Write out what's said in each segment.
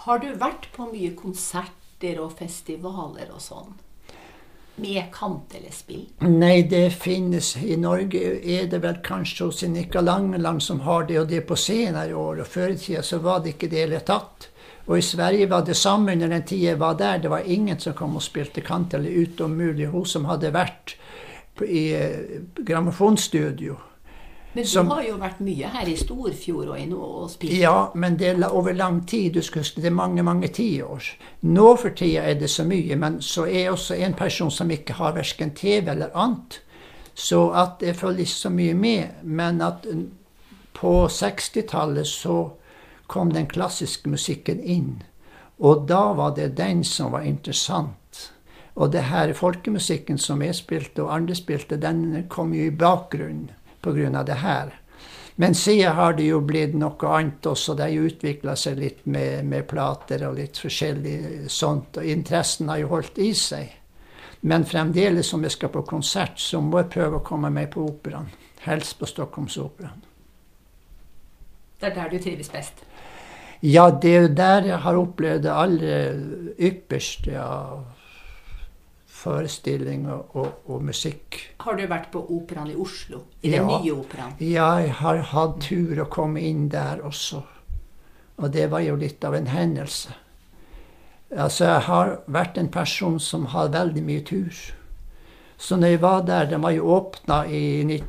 Har du vært på mye konserter og festivaler og sånn? Med kant eller spill? Nei, det finnes. I Norge er det vel kanskje hos Nika Langeland som har det, og det på senere år. Og før i tiden så var det ikke det hele tatt. Og i Sverige var det samme under den tiden jeg var der. Det var ingen som kom og spilte kant, eller utom mulig hun som hadde vært i grammofonstudio. Men du har jo vært mye her i Storfjord og i nå og spilt. Ja, men det er over lang tid. Du skal huske, det er mange, mange tiår. Nå for tiden er det så mye, men så er jeg også en person som ikke har hverken TV eller annet. Så at jeg følger ikke så mye med. Men at på 60-tallet så kom den klassiske musikken inn. Og da var det den som var interessant. Og det her folkemusikken som jeg spilte og andre spilte, den kom jo i bakgrunnen på grunn av det her. Men siden har det jo blitt noe annet også. Det har jo utviklet seg litt med plater og litt forskjellig sånt. Og interessen har jo holdt i seg. Men fremdeles om jeg skal på konsert, så må jeg prøve å komme meg på operaen. Helst på Stockholmsoperaen. Det er der du trives best? Ja, det er jo der jeg har opplevd det aller ypperste av forestilling og musikk. Har du vært på operaen i Oslo? I den nye operaen? Ja, jeg har hatt tur å komme inn der også. Og det var jo litt av en hendelse. Altså, jeg har vært en person som har veldig mye tur. Så når jeg var der, den var jo åpnet i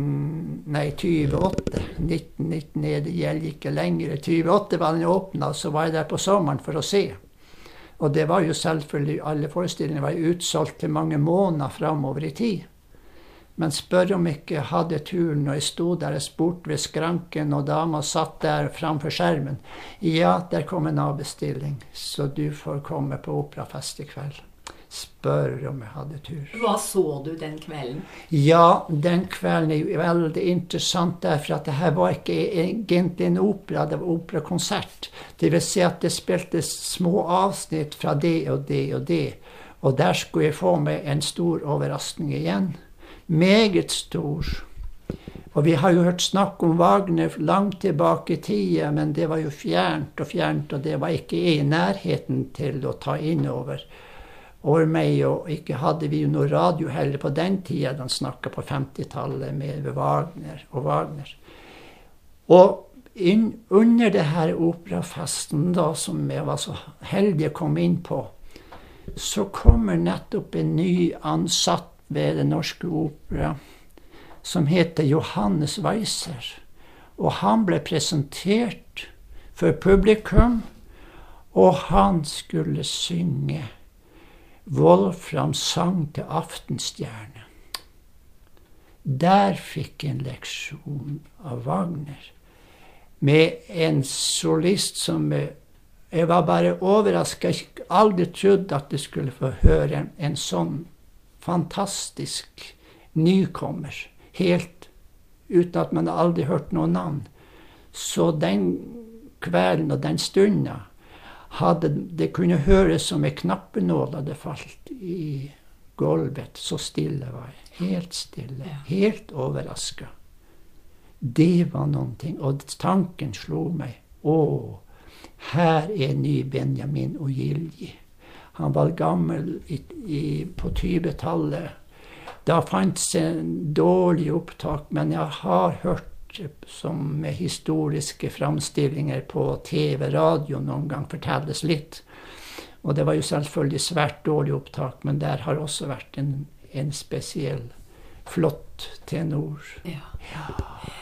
28. 1919 det gjelder ikke lenger. 28 var den åpnet, så var jeg der på sommeren for å se. Og det var jo selvfølgelig, alle forestillinger var jo utsolgt til mange måneder fremover i tid. Men spør om jeg ikke hadde turen, og jeg stod der og spurte ved skranken, og dama satt der framfor skjermen. Ja, der kom en avbestilling, så du får komme på operafest i kveld. Spør om jeg hadde tur. Hva så du den kvelden? Ja, den kvelden er jo veldig interessant derfor at det her var ikke egentlig en opera, det var operakonsert. Det vil si at det spiltes små avsnitt fra det og det og det. Og der skulle jeg få meg en stor overraskning igjen. Meget stor. Og vi har jo hørt snakk om Wagner langt tilbake i tiden, men det var jo fjernt, og det var ikke i nærheten til å ta inn over meg, og ikke hadde vi jo noe radio heller på den tiden de snakket på 50-tallet med Wagner og Wagner. Og under det her operafesten da, som jeg var så heldig å komme inn på, så kommer nettopp en ny ansatt ved det norske opera, som heter Johannes Weiser. Og han ble presentert for publikum, og han skulle synge Wolframs sang til Aftenstjerne. Der fikk jeg en leksjon av Wagner, med en solist som jeg var bare overrasket. Jeg aldri trodde at jeg skulle få høre en sånn fantastisk nykommer, helt uten at man aldri hørt noen navn. Så den kvelden og den stunden det kunne høres som en knappenål hadde falt i gulvet. Så stille var jeg. Helt stille. Helt overrasket. Det var noen ting. Og tanken slo meg. Her er ny Benjamin Ogilvy. Han var gammel på 20-tallet. Da fantes en dårlig opptak, men jeg har hørt som med historiske framstillinger på TV-radio noen gang fortelles litt. Og det var jo selvfølgelig svært dårlig opptak, men der har også vært en spesiell flott tenor. Ja.